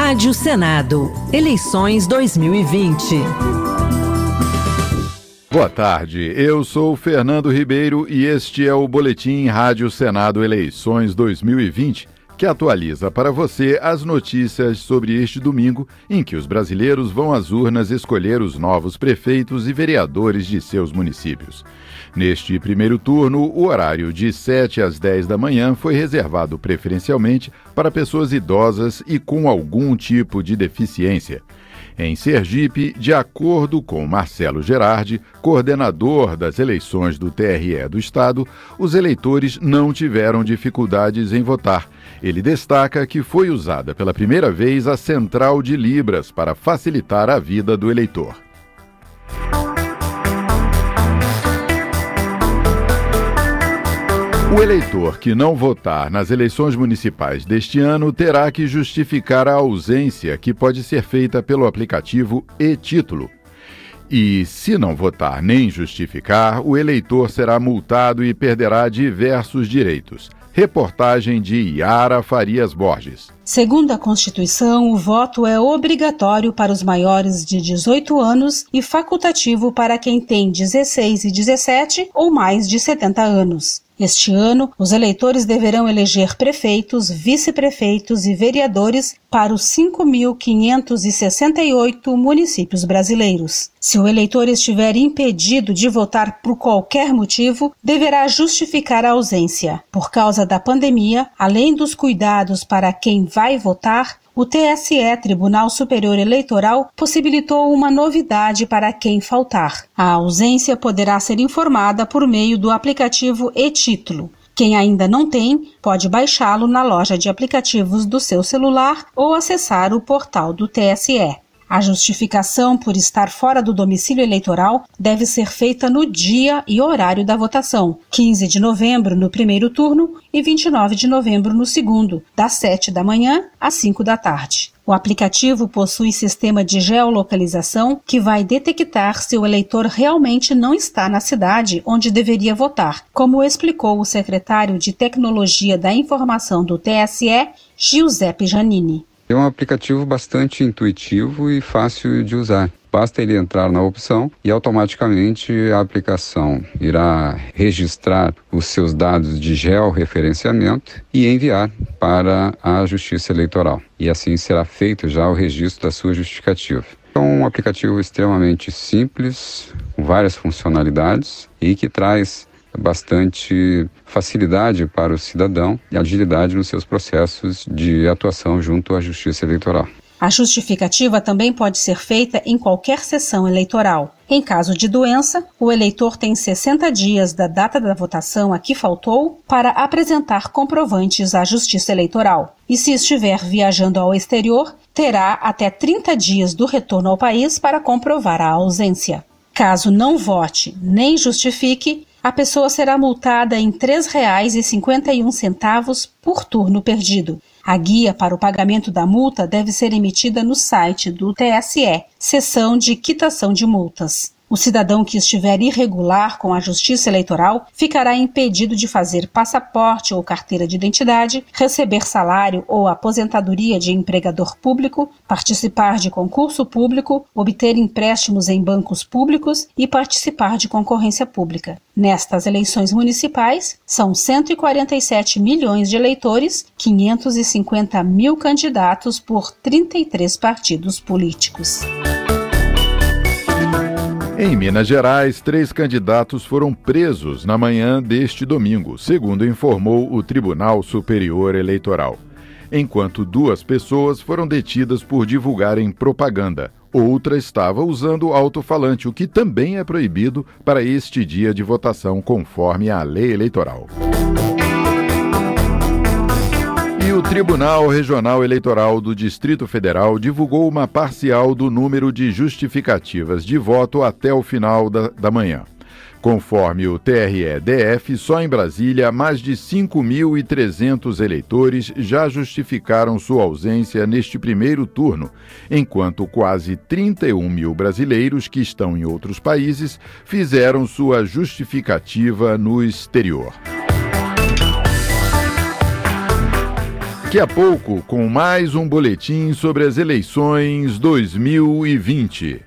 Rádio Senado. Eleições 2020. Boa tarde, eu sou Fernando Ribeiro e este é o Boletim Rádio Senado Eleições 2020, que atualiza para você as notícias sobre este domingo em que os brasileiros vão às urnas escolher os novos prefeitos e vereadores de seus municípios. Neste primeiro turno, o horário de 7 às 10 da manhã foi reservado preferencialmente para pessoas idosas e com algum tipo de deficiência. Em Sergipe, de acordo com Marcelo Gerardi, coordenador das eleições do TRE do Estado, os eleitores não tiveram dificuldades em votar. Ele destaca que foi usada pela primeira vez a central de Libras para facilitar a vida do eleitor. O eleitor que não votar nas eleições municipais deste ano terá que justificar a ausência, que pode ser feita pelo aplicativo e-Título. E, se não votar nem justificar, o eleitor será multado e perderá diversos direitos. Reportagem de Yara Farias Borges. Segundo a Constituição, o voto é obrigatório para os maiores de 18 anos e facultativo para quem tem 16 e 17 ou mais de 70 anos. Este ano, os eleitores deverão eleger prefeitos, vice-prefeitos e vereadores para os 5.568 municípios brasileiros. Se o eleitor estiver impedido de votar por qualquer motivo, deverá justificar a ausência. Por causa da pandemia, além dos cuidados para quem vai votar, o TSE, Tribunal Superior Eleitoral, possibilitou uma novidade para quem faltar. A ausência poderá ser informada por meio do aplicativo e-Título. Quem ainda não tem, pode baixá-lo na loja de aplicativos do seu celular ou acessar o portal do TSE. A justificação por estar fora do domicílio eleitoral deve ser feita no dia e horário da votação, 15 de novembro no primeiro turno e 29 de novembro no segundo, das 7 da manhã às 5 da tarde. O aplicativo possui sistema de geolocalização que vai detectar se o eleitor realmente não está na cidade onde deveria votar, como explicou o secretário de Tecnologia da Informação do TSE, Giuseppe Giannini. É um aplicativo bastante intuitivo e fácil de usar. Basta ele entrar na opção e automaticamente a aplicação irá registrar os seus dados de georreferenciamento e enviar para a Justiça Eleitoral. E assim será feito já o registro da sua justificativa. É um aplicativo extremamente simples, com várias funcionalidades e que traz bastante facilidade para o cidadão e agilidade nos seus processos de atuação junto à Justiça Eleitoral. A justificativa também pode ser feita em qualquer sessão eleitoral. Em caso de doença, o eleitor tem 60 dias da data da votação a que faltou para apresentar comprovantes à Justiça Eleitoral. E se estiver viajando ao exterior, terá até 30 dias do retorno ao país para comprovar a ausência. Caso não vote nem justifique, a pessoa será multada em R$ 3,51 por turno perdido. A guia para o pagamento da multa deve ser emitida no site do TSE, seção de quitação de multas. O cidadão que estiver irregular com a Justiça Eleitoral ficará impedido de fazer passaporte ou carteira de identidade, receber salário ou aposentadoria de empregador público, participar de concurso público, obter empréstimos em bancos públicos e participar de concorrência pública. Nestas eleições municipais, são 147 milhões de eleitores, 550 mil candidatos por 33 partidos políticos. Em Minas Gerais, 3 candidatos foram presos na manhã deste domingo, segundo informou o Tribunal Superior Eleitoral, enquanto 2 pessoas foram detidas por divulgarem propaganda. Outra estava usando alto-falante, o que também é proibido para este dia de votação, conforme a lei eleitoral. E o Tribunal Regional Eleitoral do Distrito Federal divulgou uma parcial do número de justificativas de voto até o final da manhã. Conforme o TRE-DF, só em Brasília, mais de 5.300 eleitores já justificaram sua ausência neste primeiro turno, enquanto quase 31 mil brasileiros que estão em outros países fizeram sua justificativa no exterior. Daqui a pouco, com mais um boletim sobre as eleições 2020.